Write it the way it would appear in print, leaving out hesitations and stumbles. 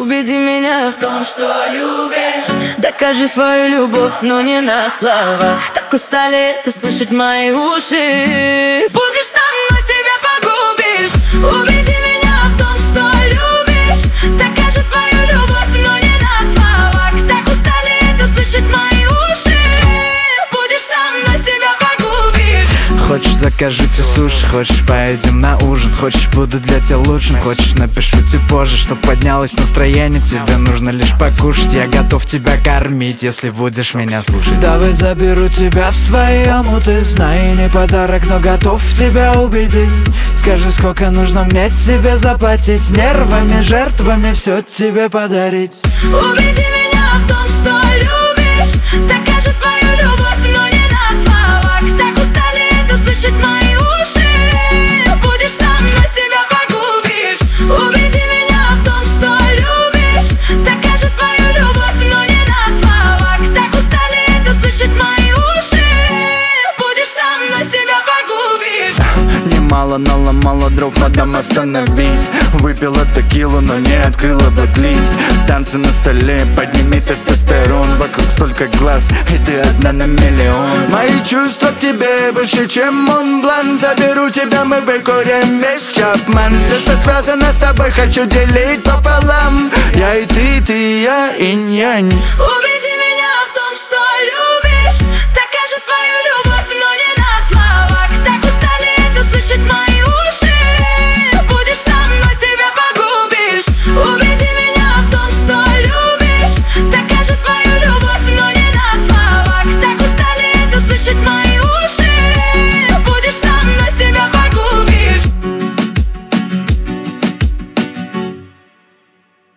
Убеди меня в том, что любишь. Докажи свою любовь, но не на словах. Так устали это слышать мои уши. Будешь со мной, себя погубишь. Убеди меня в том, что любишь. Докажи свою любовь, но не на словах. Так устали это слышать мои уши. Будешь со мной, себя погубишь. Хочешь, закажите суши, хочешь, поедем на ужин. Хочешь, буду для тебя лучшим, хочешь, напишу тебе позже, чтоб поднялось настроение. Тебе нужно лишь покушать, я готов тебя кормить, если будешь меня слушать. Давай заберу тебя в своем, ты знай, не подарок, но готов тебя убедить. Скажи, сколько нужно мне тебе заплатить, нервами, жертвами все тебе подарить. Убеди меня в том, что любишь. Докажи свою любовь, но не на словах. Так устали это слышать мои уши. Будешь со мной, себя погубишь. Убеди меня в том, что любишь. Докажи свою любовь, но не на словах. Так устали это слышать мои уши. Будешь со мной, себя погубишь. Немало наломала дров, мадам, остановись. Выпила текилу, но не открыла блэк-лист. Танцы на столе, подними тестостерон. Вокруг столько глаз, и ты одна на миллион. Мои чувства к тебе выше, чем Монблан. Заберу тебя, мы выкурим весь Чапман. Все, что связано с тобой, хочу делить пополам. Я и ты и я, инь-янь. Убеди меня в том, что любишь. Докажи свою любовь, но не на словах. Так устали это слышать мои